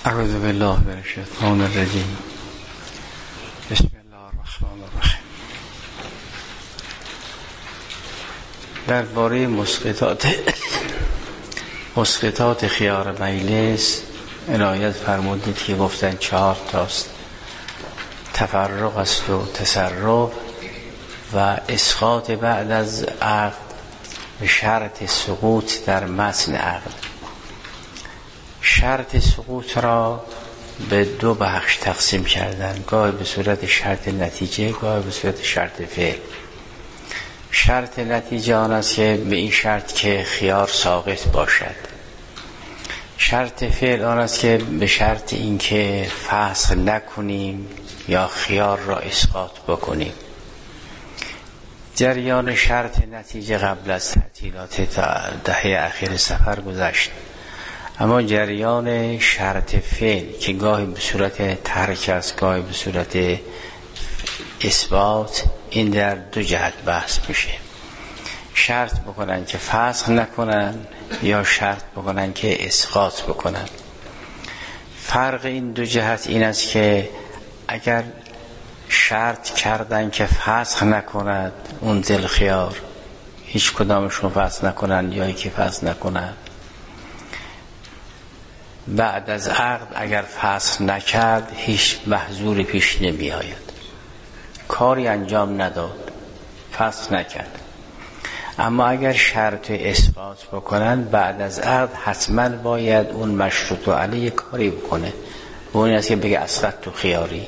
اعوذ بالله من الشیطان الرجیم. بسم الله الرحمن الرحیم. درباره مسقطات خیار مجلس عنایت فرمودید که گفتن 4 تاست: تفرق است و تصرف و اسقاط بعد از عقد به شرط سقوط در متن عقد. شرط سقوط را به 2 بخش تقسیم کردن، گاهی به صورت شرط نتیجه، گاهی به صورت شرط فعل. شرط نتیجه آن است که به این شرط که خیار ساقط باشد. شرط فعل آن است که به شرط این که فسخ نکنیم یا خیار را اسقاط بکنیم. جریان شرط نتیجه قبل از تعطیلات دهه اخیر سفر گذشت، اما جریان شرط فعل که گاهی به صورت ترک است، گاهی به صورت اثبات، این در 2 جهت بحث میشه. شرط بکنن که فسخ نکنن یا شرط بکنن که اسقاط بکنن. فرق این 2 جهت این است که اگر شرط کردن که فسخ نکند اون دلخیار، هیچ کدامشون فسخ نکنن یا یکی فسخ نکنن، بعد از عقد اگر فسخ نکرد هیچ محظوری پیش نمی آید، کاری انجام نداد، فسخ نکرد. اما اگر شرط اسقاط بکنن بعد از عقد حتما باید اون مشروط علیه کاری بکنه، و اون است که بگه اسقط تو خیاری.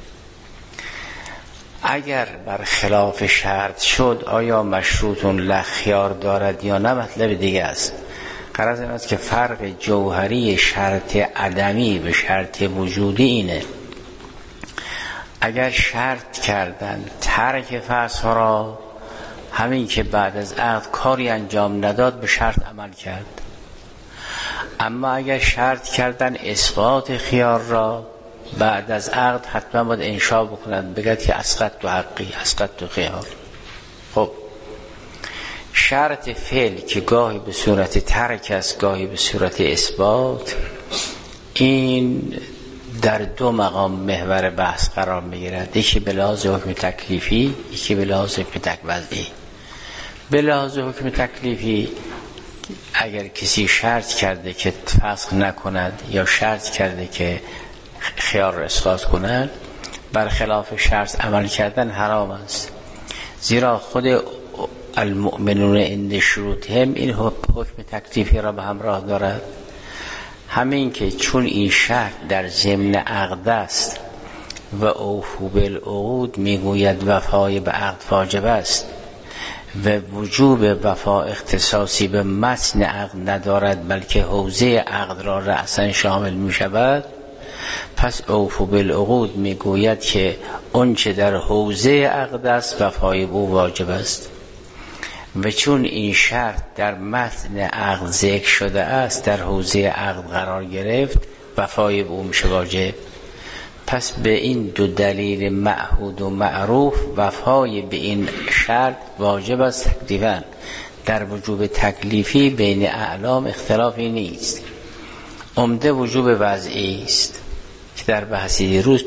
اگر بر خلاف شرط شد آیا مشروطون لخیار دارد یا نه مطلب دیگه است. غرض این است که فرق جوهری شرط عدمی به شرط وجودی اینه: اگر شرط کردن ترک فسخ را، همین که بعد از عقد کاری انجام نداد به شرط عمل کرد. اما اگر شرط کردن اسقاط خیار را، بعد از عقد حتما باید انشاء بکنند، بگد که اسقط تو حقی، اسقط تو خیار. خب شرط فعل که گاهی به صورت ترک است، گاهی به صورت اثبات، این در 2 مقام محور بحث قرار میگیرد: یکی به لحاظ حکم تکلیفی، یکی به لحاظ حکم وضعی. به لحاظ حکم تکلیفی اگر کسی شرط کرده که فسخ نکند یا شرط کرده که خیار را اسقاط کند، برخلاف شرط عمل کردن حرام است، زیرا خود المؤمنون عند شروطهم این حکم تکلیفی را به همراه دارد. همین که چون این شرط در ضمن عقد است و اوفوا بالعقود میگوید وفای به عقد واجب است و وجوب وفا اختصاصی به متن عقد ندارد بلکه حوزه عقد را رأسا شامل می شود، پس اوفوا بالعقود میگوید که اون چه در حوزه عقد است وفای به واجب است. و چون این شرط در متن عقد ذکر شده است، در حوزه عقد قرار گرفت، وفای به او میشه واجب. پس به این 2 دلیل معهود و معروف وفای به این شرط واجب است تکلیفاً. در وجوب تکلیفی بین اعلام اختلافی نیست. عمده وجوب وضعی است که در بحثی دیروز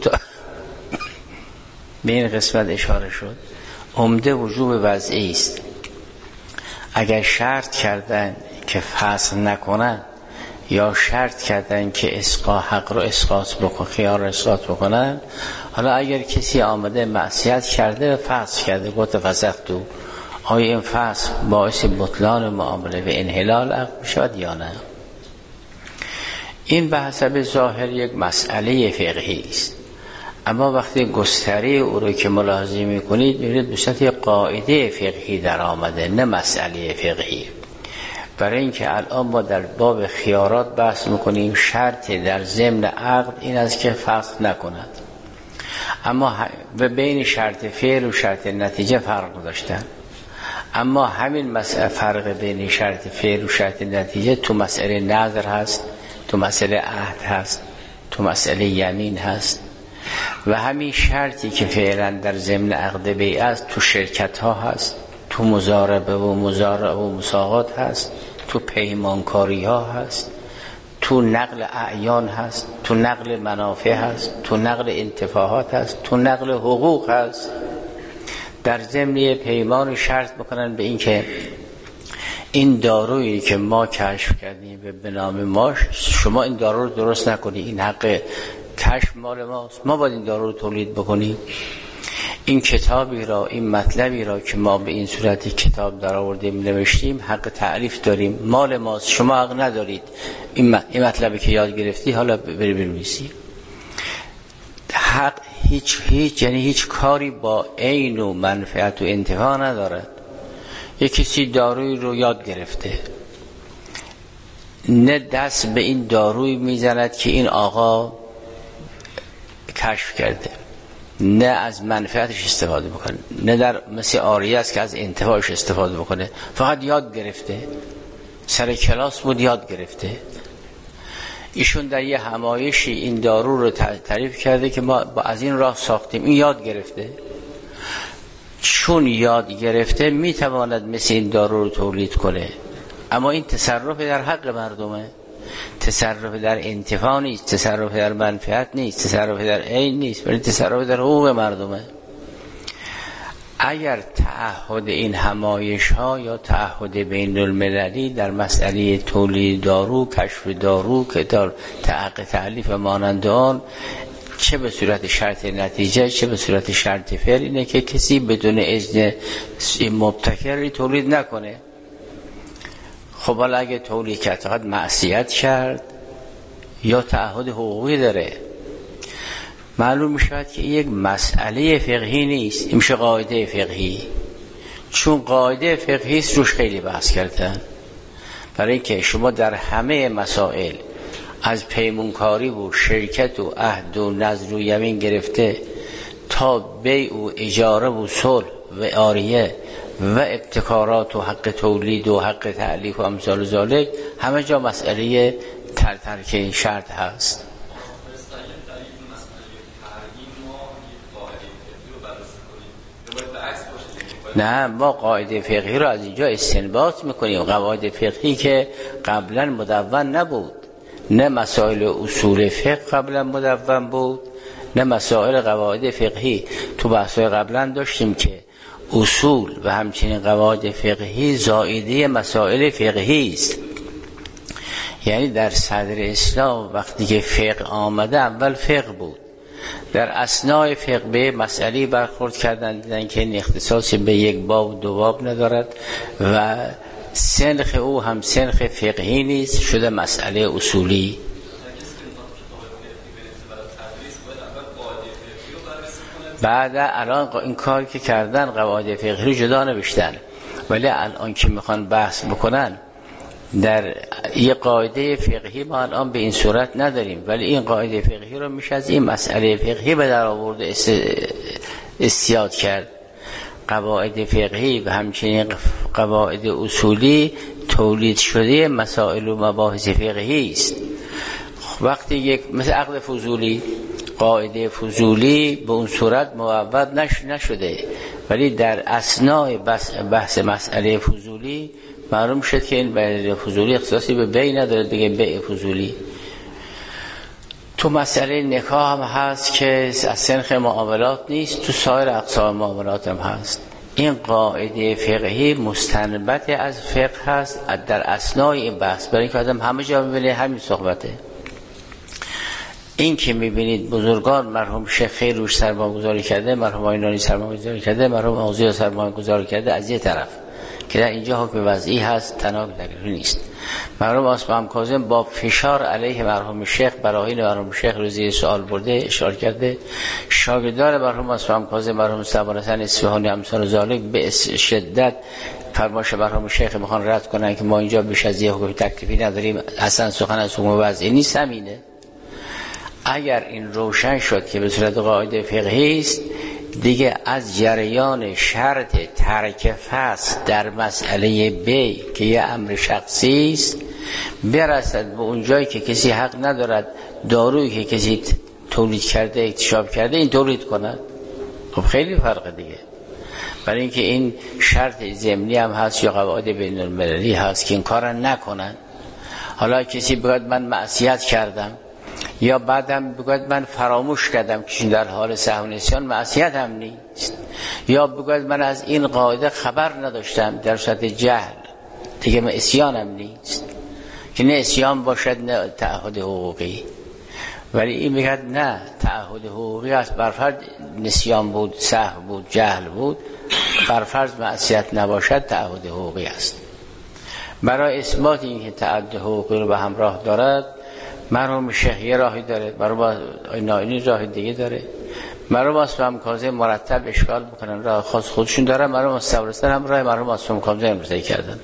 به این قسمت اشاره شد. عمده وجوب وضعی است. اگر شرط کردن که فسخ نکنن یا شرط کردن که حق رو اسقاط بکن، خیار رو اسقاط بکنن، حالا اگر کسی آمده معصیت کرده و فسخ کرده، گفت فسختو، آیا این فسخ باعث بطلان معامله و انحلال عقد میشود یا نه؟ این به حسب ظاهر یک مسئله فقهی است، اما وقتی گستره او رو که ملاحظه میکنید میبینید به صورت قاعده فقهی در آمده، نه مسئله فقهی. برای اینکه الان ما در باب خیارات بحث میکنیم، شرط در ضمن عقد این است که فسخ نکند، اما و بین شرط فعل و شرط نتیجه فرق گذاشتن. اما همین مسئله فرق بین شرط فعل و شرط نتیجه تو مسئله نظر هست، تو مسئله عهد هست، تو مسئله یمین هست. و همین شرطی که فعلا در ضمن عقد بیع است تو شرکت ها هست، تو مضاربه و مساقات هست، تو پیمانکاری ها هست، تو نقل اعیان هست، تو نقل منافع هست، تو نقل انتفاعات هست، تو نقل حقوق هست. در ضمن پیمان شرط بکنن به این که این دارویی که ما کشف کردیم به نام ما، شما این دارو رو درست نکنی، این حق کشف مال ماست، ما باید این دارو رو تولید بکنیم. این کتابی را، این مطلبی را که ما به این صورتی کتاب در آوردیم نوشتیم، حق تعریف داریم، مال ماست، شما حق ندارید این مطلبی که یاد گرفتی حالا بری بنویسی. حق هیچ کاری با عین و منفعت و انتفاع ندارد. یک کسی داروی رو یاد گرفته، نه دست به این داروی میزند که این آقا کشف کرده، نه از منفعتش استفاده بکنه، نه در مثل آریه است که از انتفاعش استفاده بکنه، فقط یاد گرفته، سر کلاس بود یاد گرفته. ایشون در یه همایشی این دارو رو تعریف کرده که ما از این راه ساختیم، این یاد گرفته. چون یاد گرفته میتواند مثل این دارو رو تولید کنه، اما این تصرف در حق مردمه، تصرف در انتفاع نیست، تصرف در منفعت نیست، تصرف در عین نیست، ولی تصرف در حقوق مردمه. اگر تعهد این همایش ها یا تعهد بین المللی در مسئله تولید دارو، کشف دارو که در تعلیف مانند آن، چه به صورت شرط نتیجه چه به صورت شرط فعل، اینه که کسی بدون اذن مبتکری تولید نکنه. خب حالا اگه تولید کرد فقط معصیت کرد یا تعهد حقوقی داره، معلوم میشود که یک مسئله فقهی نیست، این میشه قاعده فقهی. چون قاعده فقهی است روش خیلی بحث کردن، برای اینکه شما در همه مسائل از پیمونکاری و شرکت و عهد و نذر و یمین گرفته تا بیع و اجاره و صلح و عاریه و ابتکارات و حق تولید و حق تعلیف و امثال ذالک، همه جا مسئله ترک شرط هست. نه، ما قاعده فقهی رو از اینجا استنباط میکنیم، قواعد فقهی که قبلا مدون نبود، نه مسائل اصول فقه قبلا مدون بود، نه مسائل قواعد فقهی. تو بحث‌های قبلا داشتیم که اصول و همچنین قواعد فقهی زائده مسائل فقهی است. یعنی در صدر اسلام وقتی که فقه آمده، اول فقه بود، در اثناء فقه به مسئله برخورد کردن، دیدن که این اختصاصی به یک باب دو باب ندارد و سنخ او هم سنخ فقهی نیست، شده مسئله اصولی. بعد الان این کاری که کردن قواعد فقهی رو جدا نوشتن، ولی الان که میخوان بحث بکنن در یه قاعده فقهی ما الان به این صورت نداریم، ولی این قاعده فقهی رو میشه از این مسئله فقهی به در آورد استیاد کرد. قواعد فقهی و همچنین قواعد اصولی تولید شده مسائل و مباحث فقهی است. وقتی یک مثل عقد فضولی، قاعده فضولی به اون صورت معود نشده، ولی در اثناء بحث مسئله فضولی معلوم شد که این مسئله فضولی اختصاصی به بیع نداره، دیگه بیع فضولی. تو مسئله نکاح هم هست که از سنخ معاملات نیست، تو سایر اقسام معاملات هم هست. این قاعده فقهی مستنبط از فقه هست در اثناء این بحث، برای اینکه آدم همه جا می‌بینه همین صحبته. این که می‌بینید بزرگان مرحوم شیخ خیر روش سرمایه‌گذاری کرده، مرحوم آینانی سرمایه‌گذاری کرده، مرحوم آغوزی سرمایه‌گذاری کرده، از یه طرف که در اینجا حکم وضعی هست، تناقض در نیست. مرحوم اسماعیل کاظم با فشار علیه مرحوم شیخ براهین مرحوم شیخ رو زیر سوال برده، اشاره کرده. شاگردان مرحوم اسماعیل کاظم، مرحوم صبان حسن اصفهانی امثال ذالک به شدت فرمایش مرحوم شیخ میخوان رد کنن که ما اینجا بیش از یه حکم تکلیفی نداریم، اصلا سخن از حکم وضعی نیست. همینه. اگر این روشن شد که به صورت قاعده فقهی است، دیگه از جریان شرط ترک فسخ در مسئله بیع که یه امر شخصی است برسد به اون جایی که کسی حق ندارد دارویی که کسی تولید کرده، اکتشاف کرده، این تولید کند. خب خیلی فرقه دیگه، برای اینکه این شرط ضمنی هم هست یا قواعد بین المللی هست که این کار نکنن. حالا کسی بگوید من معصیت کردم، یا بعدم بگوید من فراموش کردم، که در حال سهو و نسیان معصیت هم نیست. یا بگوید من از این قاعده خبر نداشتم، در صورت جهل دیگه من عصیانم نیست، که نه عصیان باشد نه تعهد حقوقی. ولی این میگه نه، تعهد حقوقی است، برفرض نسیان بود، سهو بود، جهل بود، برفرض معصیت نباشد تعهد حقوقی است. برای اثبات اینکه تعهد حقوقی رو به همراه دارد، مرحوم شیخ یه راهی داره، مرحوم نائینی راه دیگه داره، مرحوم اصفهان کاظم مرتب اشکال میکنن، راه خاص خودشون دارن، مرحوم استورستان هم راه مرحوم اصفهان کاظم امضا کردن.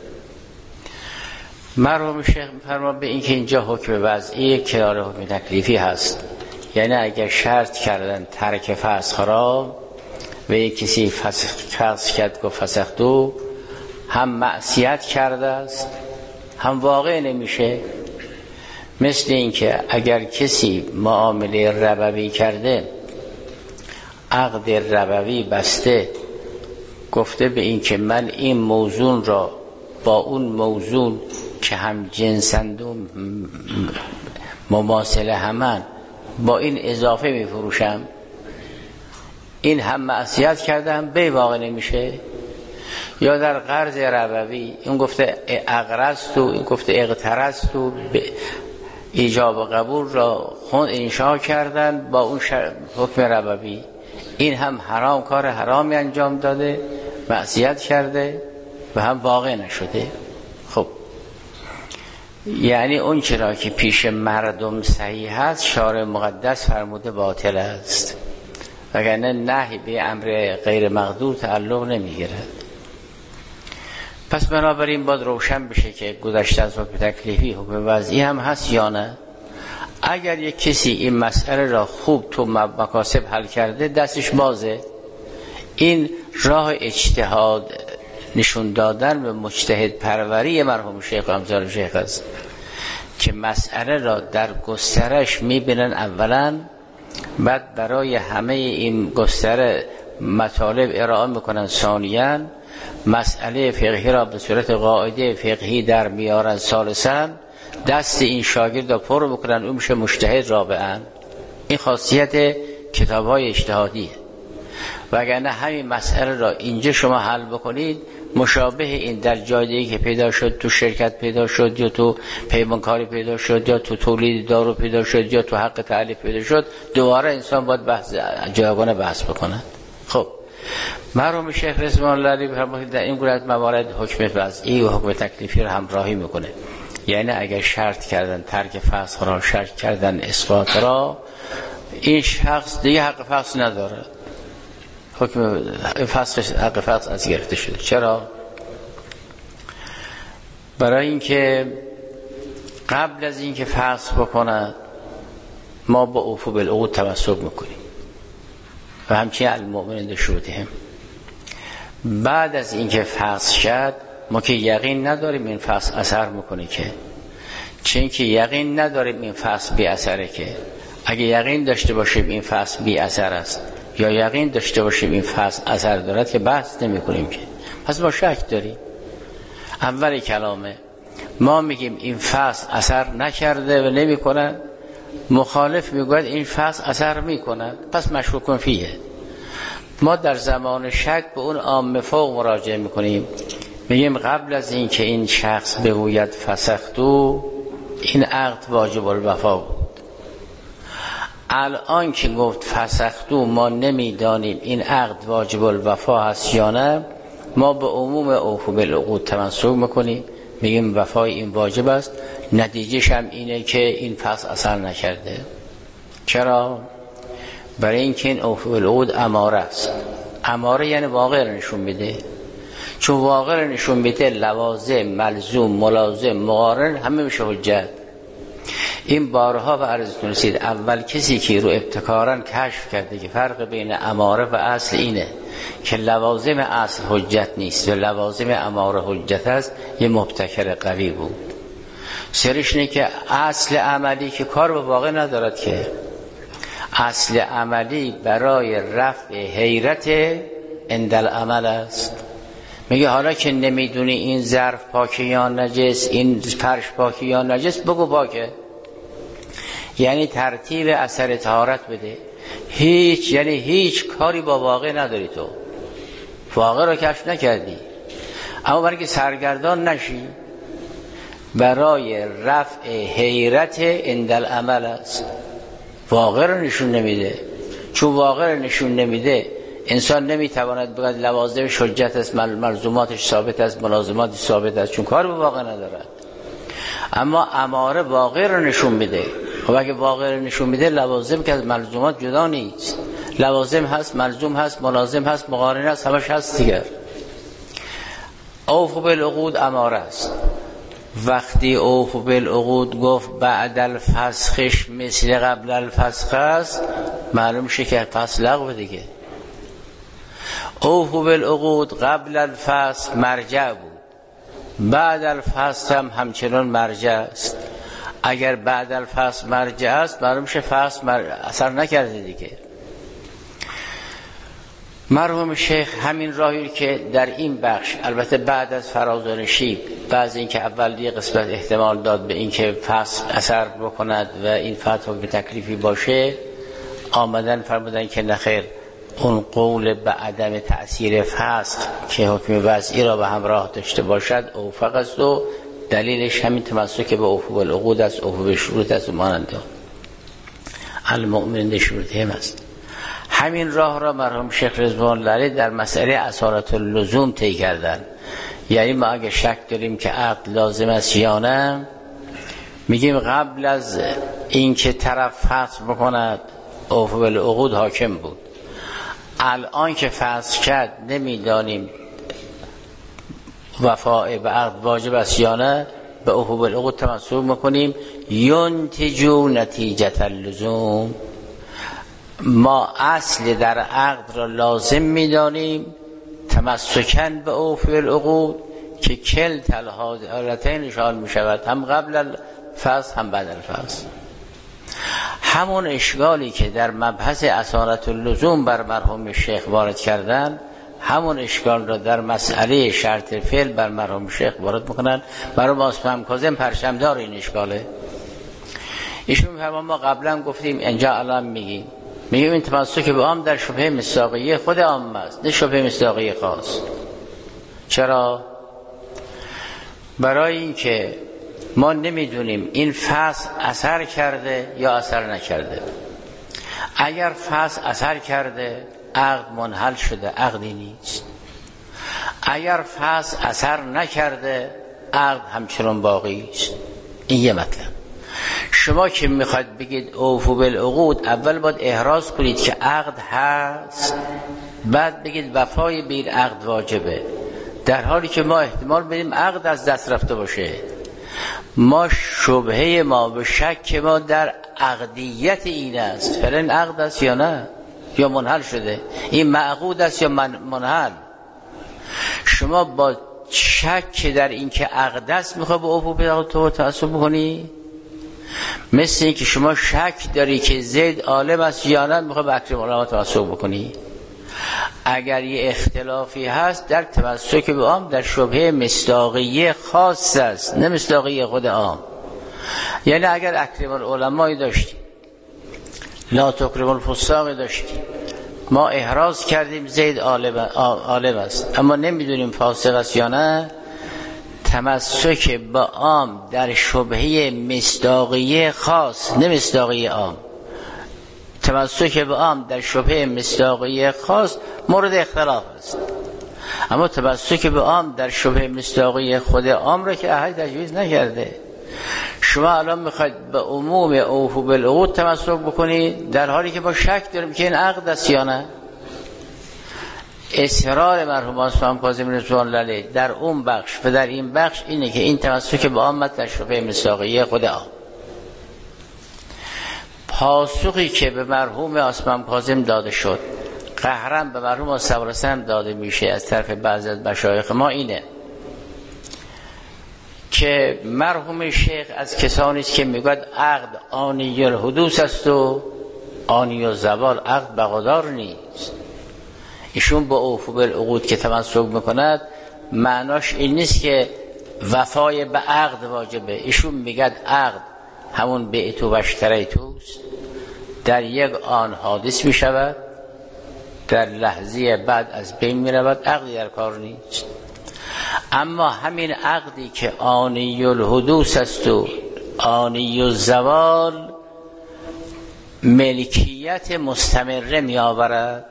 مرحوم شیخ میفرما به اینکه اینجا حکم وضعی کنار حکم تکلیفی هست، یعنی اگر شرط کردن ترک فسخ را و یک کسی فسخ کرد گفت فسختو، هم معصیت کرده است هم واقع نمیشه. مثل اینکه اگر کسی معامله ربوی کرده، عقد ربوی بسته، گفته به این که من این موزون را با اون موزون که هم جنسند و مماثل همن با این اضافه میفروشم، این هم معصیت کرده هم به واقع نمیشه. یا در قرض ربوی این گفته اقرضت و این گفته اقترضت و ایجاب و قبول را خود انشاء کردن با اون حکم ربوی، این هم حرام، کار حرامی انجام داده، معصیت کرده و هم واقع نشده. خب یعنی اون چرا که پیش مردم صحیح هست، شارع مقدس فرموده باطل است، وگرنه نهی به امر غیر مقدور تعلق نمیگیرد. پس بنابراین باید روشن بشه که گذشته از حکم تکلیفی حکم وضعی هم هست یا نه. اگر یک کسی این مسئله را خوب تو مکاسب حل کرده، دستش بازه. این راه اجتهاد نشون دادن به مجتهد پروری مرحوم شیخ امثال شیخ است که مسئله را در گسترش میبینن اولا، بعد برای همه این گستره مطالب ارائه میکنن ثانیاً، مسئله فقهی را به صورت قاعده فقهی در میارن ثالثاً، دست این شاگرد را پر میکنن، اون میشه مجتهد رابعاً. این خاصیت کتاب‌های اجتهادیه. وگرنه همین مسئله را اینجا شما حل بکنید، مشابه این در جای دیگه که پیدا شد، تو شرکت پیدا شد، یا تو پیمانکاری پیدا شد، یا تو تولید دارو پیدا شد، یا تو حق تعلیف پیدا شد، دوباره انسان باید جایگانه بحث بکنه. خب مرحوم شیخ رضوان الله علیه فرمود در این گونه موارد حکم وضعی و حکم تکلیفی را همراهی میکنه. یعنی اگر شرط کردن ترک فسخ را، شرط کردن اسقاط را، این شخص دیگه حق فسخ نداره، حکم فسخ، حق فسخ از گرفته شده. چرا؟ برای اینکه قبل از اینکه فسخ بکنه ما با اوفو بالعقود تمسک میکنیم و همچنین المؤمنین شروطهم. بعد از اینکه فسخ شد ما که یقین نداریم این فسخ اثر میکنه، که چون که یقین نداریم این فسخ بی اثره. که اگه یقین داشته باشیم این فسخ بی اثر است، یا یقین داشته باشیم این فسخ اثر دارد، که بحث نمی کنیم که. پس ما شک داریم. اول کلامه ما میگیم این فسخ اثر نکرده و نمی کنه، مخالف میگوید این فسخ اثر میکنه، پس مشکوک فیه. ما در زمان شک به اون عام فوق مراجعه میکنیم، میگیم قبل از این که این شخص بگوید فسختو، این عقد واجب الوفا بود. الان که گفت فسختو ما نمیدانیم این عقد واجب الوفا هست یا نه، ما به عموم اوفو بالعقود تمسک میکنیم، میگیم وفای این واجب است. نتیجهش هم اینه که این فسخ اثر نکرده. چرا؟ برای اینکه این اوفو بالعقود اماره است. اماره یعنی واقع رو نشون میده. چون واقع رو نشون میده، لوازم، ملزوم، ملازم، مقارن همه میشه حجت. این بارها به عرضتون رسید. اول کسی که رو ابتکارا کشف کرده که فرق بین اماره و اصل اینه که لوازم اصل حجت نیست و لوازم اماره حجت است، یه مبتکر قوی بود. سرش اینه که اصل عملی که کار به واقع ندارد، که اصل عملی برای رفع حیرت عند العمل است. میگه حالا که نمیدونی این ظرف پاکه یا نجس، این فرش پاکه یا نجس، بگو پاکه. یعنی ترتیب اثر طهارت بده. هیچ کاری با واقع نداری، تو واقع رو کشف نکردی، اما برای که سرگردان نشی برای رفع حیرت عند العمل است. واقع رو نشون نمیده. چون واقع رو نشون نمیده انسان نمیتواند بگه لوازم حجت است، ملزوماتش ثابت است، ملازماتش ثابت است، چون کار به واقع ندارد. اما اماره واقع رو نشون میده. خب اگه واقع رو نشون میده، لوازم که از ملزومات جدا نیست. لوازم هست، ملزوم هست، ملازم هست، مقارن هست، همش هست دیگر. اوفوا بالعقود اماره است. وقتی اوفوا بالعقود گفت بعد الفسخش مثل قبل الفسخ است، معلوم شه که فسخ لغو دیگه. اوفوا بالعقود قبل الفسخ مرجع بود، بعد الفسخ هم همچنان مرجع است. اگر بعد الفسخ مرجع است، معلوم شه فسخ اثر نکرده دیگه. مرحوم شیخ همین راهی که در این بخش، البته بعد از فرازان شیب، بعض این که اولی قسمت احتمال داد به این که فسخ اثر بکند و این فتح به تکلیفی باشه، آمدن فرمودن که نخیر، اون قول به عدم تأثیر فسخ که حکم وضعی را به همراه داشته باشد اوفق است و دلیلش همین تمسک به اوفوا بالعقود است، اوفوا بالشروط است و مانند المؤمن بشروطهم است. همین راه را مرحوم شیخ رضوان الله علیه در مسئله اصالت اللزوم طی کردن. یعنی ما اگه شک داریم که عقد لازم است یا نه، میگیم قبل از این که طرف فسخ بکند اوفوا بالعقود حاکم بود. الان که فسخ کرد نمیدانیم وفاء به عقد واجب است یا نه، به اوفوا بالعقود تمسک میکنیم. ینتجو نتیجه اللزوم، ما اصل در عقد را لازم میدانیم تمسکن به اوفوا بالعقود که کلتا الحالتین نشان میشود، هم قبل الفسخ هم بعد الفسخ. همون اشکالی که در مبحث اصالت اللزوم بر مرحوم شیخ وارد کردن، همون اشکال را در مسئله شرط فعل بر مرحوم شیخ وارد میکنن. مرحوم عثمان کاظم پرچمدار این اشکاله. ایشون میفرمان ما قبلا گفتیم، اینجا الان میگیم این تمسک به عام در شبهه مصداقیه خود عام است، نه شبهه مصداقیه خاص. چرا؟ برای اینکه ما نمیدونیم این فسخ اثر کرده یا اثر نکرده. اگر فسخ اثر کرده عقد منحل شده، عقدی نیست. اگر فسخ اثر نکرده عقد همچنان باقی است. این یه مطلب. شما که میخواید بگید اوفوا بالعقود، اول باید احراز کنید که عقد هست، بعد بگید وفای به این عقد واجبه، در حالی که ما احتمال بدیم عقد از دست رفته باشه. ما شبهه ما به شک ما در عقدیت این است، فعلا عقد است یا نه، یا منحل شده، این معقود است یا منحل. شما با شک در این که عقد است میخوای به اوفوا بالعقود تعصب بکنی؟ مثل این که شما شک داری که زید عالم است یا نه، میخوای به اکرم العلماء تعصب بکنی. اگر یه اختلافی هست در تمسک به عام در شبهه مصداقیه خاص است، نه مصداقیه خود عام. یعنی اگر اکرم العلماء داشتی، لا تکرم الفساق داشتی، ما احراز کردیم زید عالم است اما نمیدونیم فاسق است یا نه، تمسک به عام در شبهه مصداقیه خاص، نه مصداقیه عام. تمسک به عام در شبهه مصداقیه خاص مورد اختلاف است، اما تمسک به عام در شبهه مصداقیه خود عام را که احد تجویز نکرده. شما الان میخواید به عموم اوفوا بالعقود تمسک بکنید در حالی که ما شک داریم که این عقد است یا نه. اصرار مرحوم عثمان کاظم رضوان الله علیه در اون بخش و در این بخش اینه که این تمسک به عام در شبهه مصداقیه خود عام. پاسخی که به مرحوم عثمان کاظم داده شد، قهرا به مرحوم صبرسن داده میشه از طرف بعضی از مشایخ ما، اینه که مرحوم شیخ از کسانی است که میگوید عقد آنی الحدوث است و آنی الزوال، عقد بقادار نیست. ایشون با اوفوا بالعقود که تمسک میکند معناش این نیست که وفای به عقد واجبه. ایشون میگه عقد همون بیع و اشتریتوست، در یک آن حادث می شود، در لحظه بعد از بین می رود، عقدی در کار نیست. اما همین عقدی که آنی الحدوث است و آنی الزوال، ملکیت مستمره می آورد.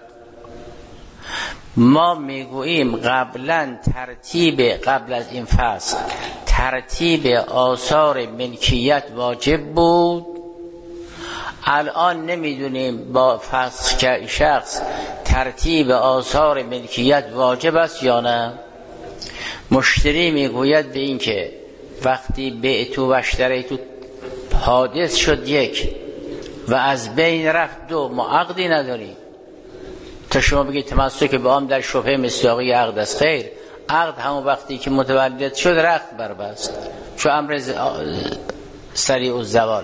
ما میگوییم قبلا قبل از این فصل ترتیب آثار ملکیت واجب بود، الان نمیدونیم با فصل که شخص ترتیب آثار ملکیت واجب است یا نه. مشتری میگوید به این که وقتی بعتو و اشتریتو حادث شد یک و از بین رفت دو، ما عقدی نداریم. تا شما بگید تمسک به آن در شبهه مصداقی عقد است، خیر، عقد همون وقتی که متولد شد رخت بربست، چون امر سریع الزواله.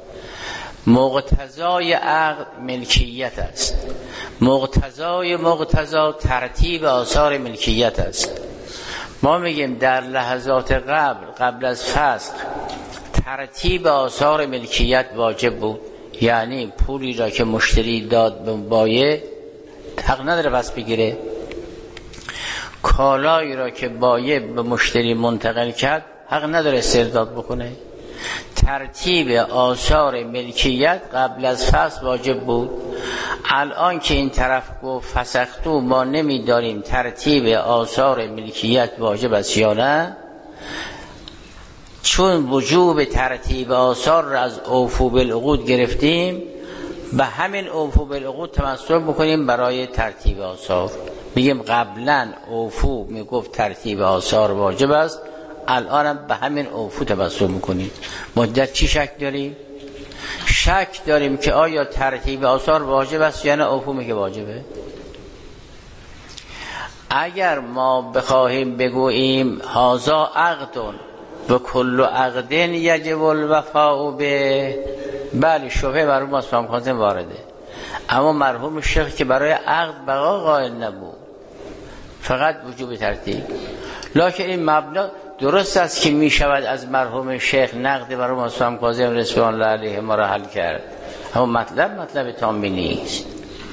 مقتضای عقد ملکیت است، مقتضا ترتیب آثار ملکیت است. ما میگیم در لحظات قبل از فسخ ترتیب آثار ملکیت واجب بود، یعنی پولی را که مشتری داد به بایع حق نداره پس بگیره، کالایی را که بایع به مشتری منتقل کرد حق نداره استرداد بکنه. ترتیب آثار ملکیت قبل از فسخ واجب بود. الان که این طرف گفت فسختو، ما نمیدانیم ترتیب آثار ملکیت واجب است یا نه، چون وجوب ترتیب آثار را از اوفو بالعقود گرفتیم، به همین اوفو بالعقود تمسک بکنیم برای ترتیب آثار. میگیم قبلا اوفو میگفت ترتیب آثار واجب است، الانم به همین اوفو تمسک میکنیم. مدت چی شک داریم؟ شک داریم که آیا ترتیب آثار واجب است یا نه اوفو میگه واجبه. اگر ما بخواهیم بگوییم هازا عقدون و کل عقد یجب الوفاء به، بله شبهه مرحوم اسلام خازن وارده، اما مرحوم شیخ که برای عقد بقا قائل نبود، فقط وجوب ترتیب. لکن این مبنا درست است که می شود از مرحوم شیخ نقد مرحوم اسلام خازن رضوان الله علیه ما را حل کرد، اما مطلب تامی نیست.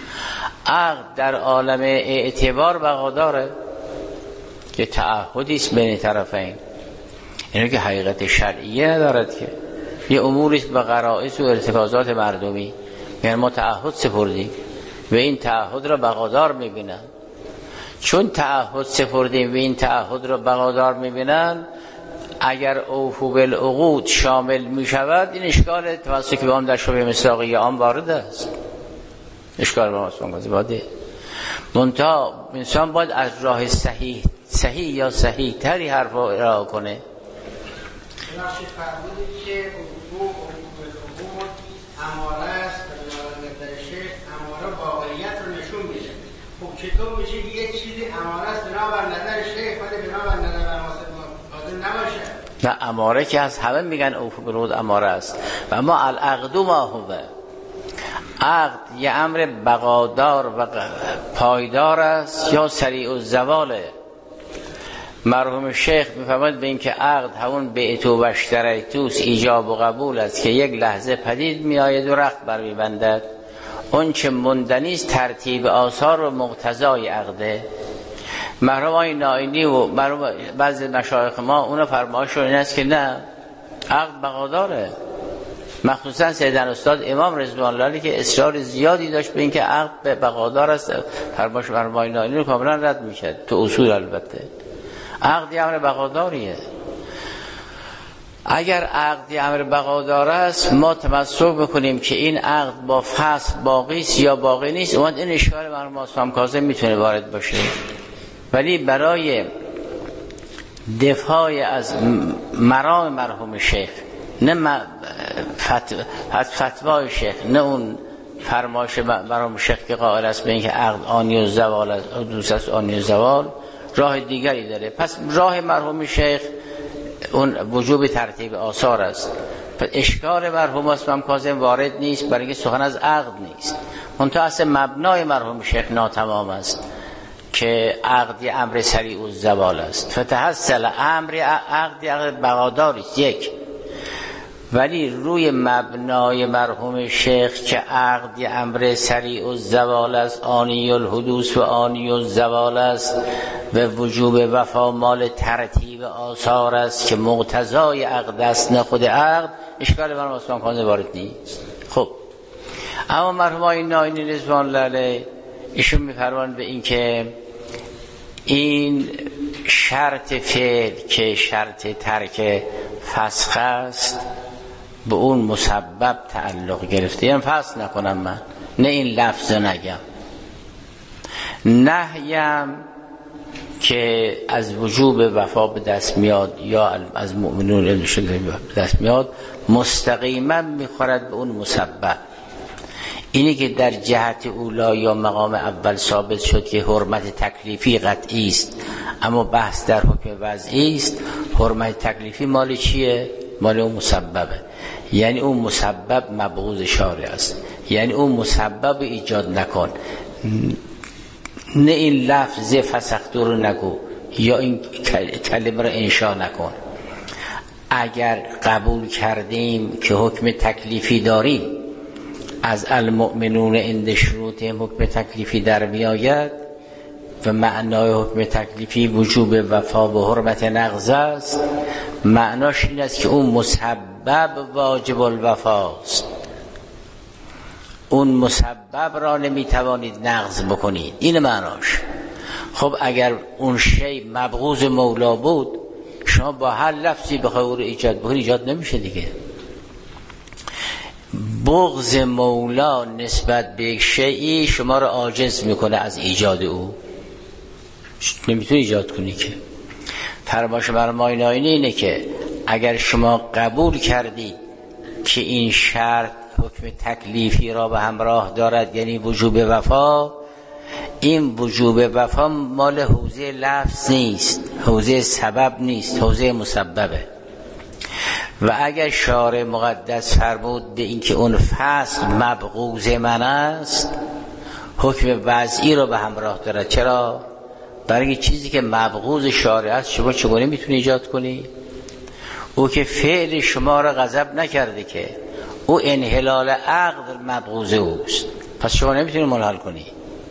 عقد در عالم اعتبار بقا داره که تعهدی است بین طرفین، اینو که حقیقت شرعیه ندارد، که یه اموری است به غرائز و ارتکازات مردمی. یعنی ما تعهد سپردیم و این تعهد را بقادار میبینن، چون تعهد سپردیم و این تعهد را بقادار میبینن، اگر اوفو بالعقود شامل میشود این اشکال تمسک به آن در شبهه مصداقی آن وارد است، اشکال به ما باده. منتها انسان باید از راه صحیح یا صحیح تری حرف را کنه. ناشی فرمودید که اوفو بالعقود اماره است و در شیخ اماره واقعیت رو نشون میده. خب چطور میشه که یک چیزی اماره است بنابر نظر شیخ ولی بنابر نظر حاضر نباشه؟ نه، اماره که از همه میگن اوفو بالعقود اماره است، و اما العقد ما هو، عقد یه امر بقادار و پایدار است یا سریع الزواله. مرحوم شیخ میفهمد به این که عقد همون بیعتو و اشتریتوس ایجاب و قبول است که یک لحظه پدید میآید و رخت بر میبندد. اون چه مندنیست ترتیب آثار و مقتضای عقده. مرحوم آقای نائینی و مرحوم بعضی مشایخ ما اونو فرمایشون این است که نه، عقد بقاداره. مخصوصا سیدن استاد امام رضوان الله علیه که اصرار زیادی داشت به این که عقد به بقادار است، فرمایش مرحوم آقای نائینی رو کاملا رد میکرد تو اصول. البته عقد امر بقاداریه. اگر عقد امر بقادار است، ما تمسک بکنیم که این عقد با فسخ باقی است یا باقی نیست، اون این اشکال مرحوم اسلام کاظم میتونه وارد باشه. ولی برای دفاع از مرام مرحوم شیخ، نه فتوای شیخ، نه اون فرمایش مرحوم شیخ که قائل است به اینکه عقد آنی و زوال است، دوست است آنی و زوال، راه دیگری داره. پس راه مرحوم شیخ اون وجوب ترتیب آثار است. پس اشکال مرحوم اسلام کاظم وارد نیست، برای اینکه سخن از عقد نیست. منتها اصل مبنای مرحوم شیخ ناتمام است. که عقدی امر سریع الزوال است. فتحصل عقدی بقاداری است یک، ولی روی مبنای مرحوم شیخ که عقدی امر سریع الزوال است، آنی الحدوث و آنی الزوال است و وجوب وفا مال ترتیب آثار است که مقتضای عقد است نه خود عقد، اشکال بر عثمان خان وارد نیست. خب اما مرحوم آقای ناینی رضوان الله علیه ایشون می‌فرمان به این که این شرط فعل که شرط ترک فسخ است به اون مسبب تعلق گرفته، یعنی فسخ نکنم من، نه این لفظ نگم. نهیم که از وجوب وفا به دست میاد یا از مؤمنون علم به دست میاد مستقیما میخورد به اون مسبب. اینی که در جهت اولا یا مقام اول ثابت شد که حرمت تکلیفی قطعی است، اما بحث در حکم وضعی است. حرمت تکلیفی مال چیه؟ مال اون مسببه، یعنی اون مسبب مبغوض شارع است، یعنی اون مسبب ایجاد نکن، نه این لفظ فسخت رو نگو یا این کلمه رو انشا نکن. اگر قبول کردیم که حکم تکلیفی داریم، از المؤمنون عند شروطهم حکم تکلیفی در میآید و معنای حکم تکلیفی وجوب وفا و حرمت نقض است، معناش این است که اون مسبب واجب الوفاست، اون مسبب را نمیتوانید نقض بکنید، این معناش. خب اگر اون شی مبغوض مولا بود، شما با هر لفظی بخوای او رو ایجاد بکنید ایجاد نمیشه دیگه. بغض مولا نسبت به یک شیئی شما رو عاجز میکنه از ایجاد او، نمیتونی ایجاد کنی که. فرمایش مرحوم ناینی اینه که اگر شما قبول کردید که این شرط حکم تکلیفی را به همراه دارد، یعنی وجوب وفا، این وجوب وفا مال حوزه لفظ نیست، حوزه سبب نیست، حوزه مسببه. و اگر شارع مقدس فرمود به این که اون فصل مبغوض من است، حکم وضعی را به همراه دارد. چرا؟ برای چیزی که مبغوض شارع است شما چگونه میتونی ایجاد کنی؟ او که فعل شما را غضب نکرده، که او انحلال عقد مبغوض اوست، پس شما نمیتونی منحل کنی.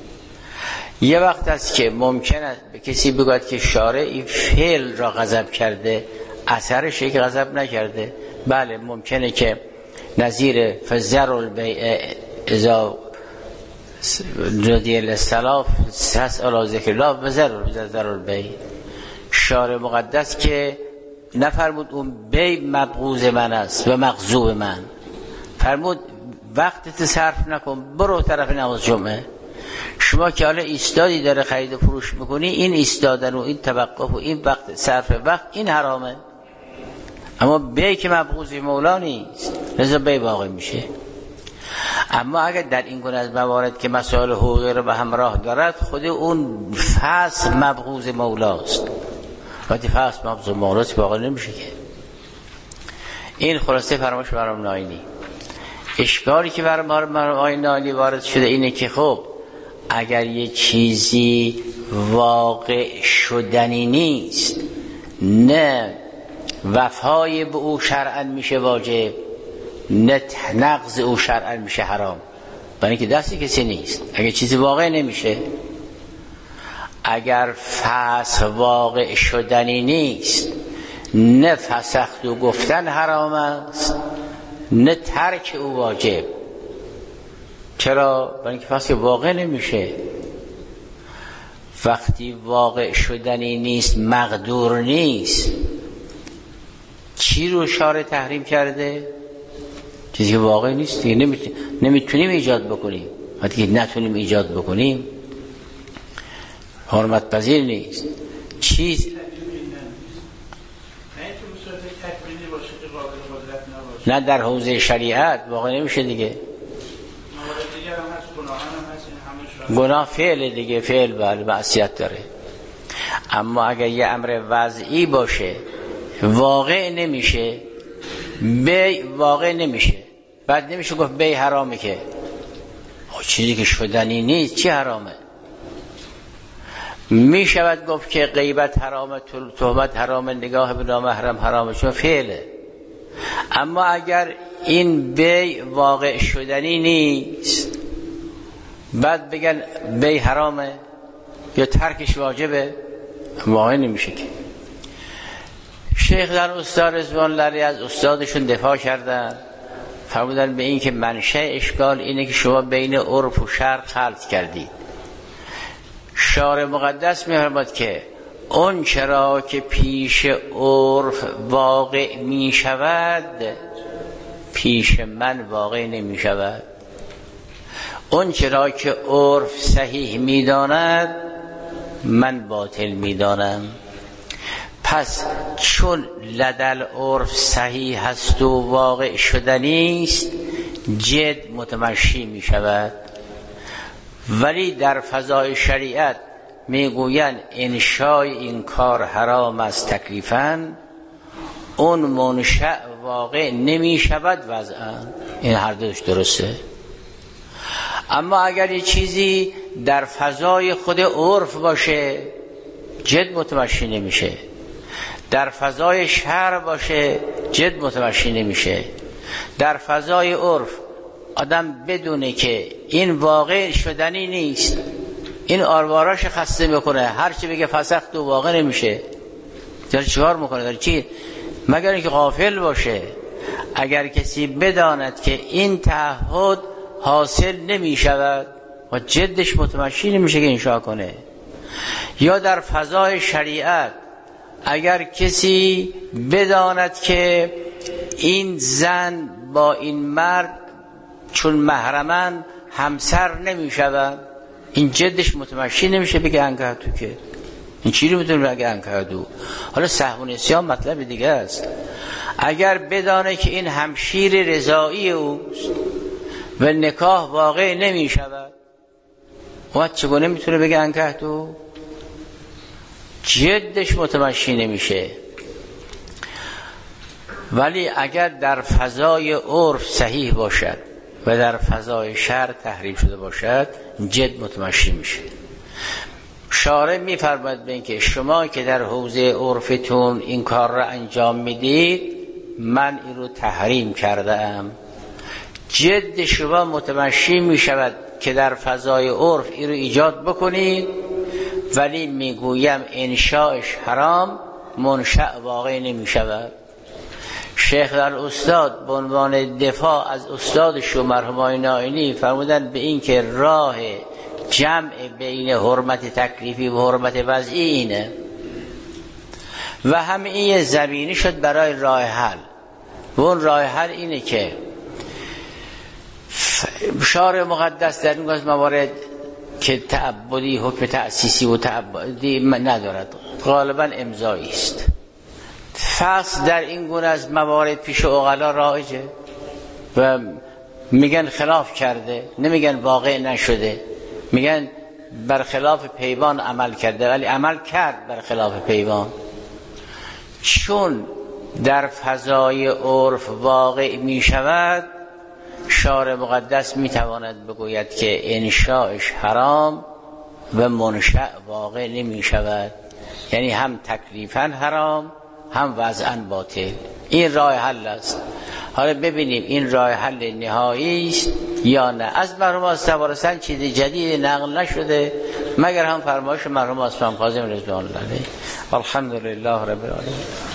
یه وقت است که ممکن است به کسی بگوید که شارع این فعل را غضب کرده، اثرش یک غضب نکرده. بله ممکنه که نظیر فزر البیع اذا ردی الاستلاف تسأل ذکر الله وزر البیع، شارع مقدس که نفرمود اون بیع مبغوض من است و مغضوب من، فرمود وقتت صرف نکن، برو طرف نماز جمعه. شما که حالا ایستادی داره خرید و فروش میکنی، این ایستادن و این توقف و این وقت صرف وقت این حرامه، اما بیع که مبغوض مولا نیست، لذا بیع واقع میشه. اما اگر در این گونه از موارد که مسائل حقوقی رو به همراه دارد، خود اون فصل مبغوض مولاست، وقتی فصل مبغوض مولاست واقع نمیشه که. این خلاصه فرمایش مرحوم ناینی. اشکالی که بر مرحوم آقای ناینی وارد شده اینه که خب اگر یه چیزی واقع شدنی نیست، نه وفای به او شرعاً میشه واجب، نه نقض او شرعاً میشه حرام، برای اینکه دستی کسی نیست. اگر چیزی واقع نمیشه، اگر فسخ واقع شدنی نیست، نه فسخت و گفتن حرام است، نه ترک او واجب. چرا؟ برای اینکه فسخ واقع نمیشه. وقتی واقع شدنی نیست، مقدور نیست، چی رو شارع تحریم کرده؟ چیزی که واقع نیست دیگه، نمیتونیم ایجاد بکنیم. وقتی که نتونیم ایجاد بکنیم حرمت پذیر نیست. چیز نه در حوزه شریعت واقع نمیشه دیگه. گناه فعل دیگه، فعل بله معصیت داره. اما اگر یه امر وضعی باشه واقع نمیشه، بیع واقع نمیشه، بعد نمیشه گفت بیع حرامه، که چیزی که شدنی نیست چی حرامه؟ می شود گفت که غیبت حرامه، تهمت حرامه، نگاه به نامحرم حرامه، چون فعله. اما اگر این بی واقع شدنی نیست، بعد بگن بی حرامه یا ترکش واجبه، واقع نمیشه که. شیخ در استاد رضوان الله علیه از استادشون دفاع کردن، فرمودن به این که منشأ اشکال اینه که شما بین عرف و شرع خلط کردید. شارع مقدس می‌فرماید که اون چرا که پیش عرف واقع می شود پیش من واقع نمی شود. اون چرا که عرف صحیح می داند من باطل می دانم. پس چون لدل عرف صحیح هست و واقع شدنی است، جد متمشی می شود. ولی در فضای شریعت میگویند انشای این کار حرام است تکلیفاً، اون منشأ واقع نمی شود وضعاً. این هر دوش درسته. اما اگر یه چیزی در فضای خود عرف باشه جد متمشی نمیشه، در فضای شرع باشه جد متمشی نمیشه. در فضای عرف آدم بدونه که این واقع شدنی نیست، این آرواراش خسته میکنه، هر چی بگه فسخت و واقع نمیشه، داره چیکار میکنه؟ داره چی؟ مگر اینکه غافل باشه. اگر کسی بداند که این تعهد حاصل نمیشود و جدش متمشی نمیشه که انشاء کنه. یا در فضای شریعت اگر کسی بداند که این زن با این مرد چون محرمن همسر نمیشود، این جدش متمشی نمیشه بگه انکحتو. که این چی رو میتونه بگه انکحتو؟ حالا سهو و نسیان مطلب دیگه است. اگر بدانه که این همشیر رضایی اوست و نکاح واقع نمیشود، وقت چگونه میتونه بگه انکحتو؟ جدش متمشی نمیشه. ولی اگر در فضای عرف صحیح باشد و در فضای شرع تحریم شده باشد جد متمشی میشه. شارع میفرماید به این که شما که در حوزه عرفتون این کار را انجام میدید من این رو تحریم کردم. جد شما متمشی میشود که در فضای عرف این رو ایجاد بکنید، ولی میگویم انشاءش حرام، منشأ واقع نمیشود. شیخ در استاد به عنوان دفاع از استادشو مرحوم آقای نائینی فرمودن به این که راه جمع بین حرمت تکلیفی و حرمت وضعی اینه و همه این زمینی شد برای راه حل. و اون راه حل اینه که شارع مقدس در این موارد که تعبدی حکم تأسیسی و تعبدی ندارد، غالبا امضایی است. فصل در این گونه از موارد پیش عقلا رایجه و میگن خلاف کرده، نمیگن واقع نشده، میگن برخلاف پیمان عمل کرده، ولی عمل کرد برخلاف پیمان. چون در فضای عرف واقع میشود، شارع مقدس میتواند بگوید که انشاءش حرام و منشأ واقع نمیشود، یعنی هم تکلیفاً حرام هم وضعاً باطل. این راه حل است. حالا ببینیم این راه حل نهایی است یا نه. از مرحوم استوارسن چیز جدید نقل نشده مگر هم فرمایش مرحوم اسماعیل کاظم رضوان الله علیه. الحمدلله رب العالمین.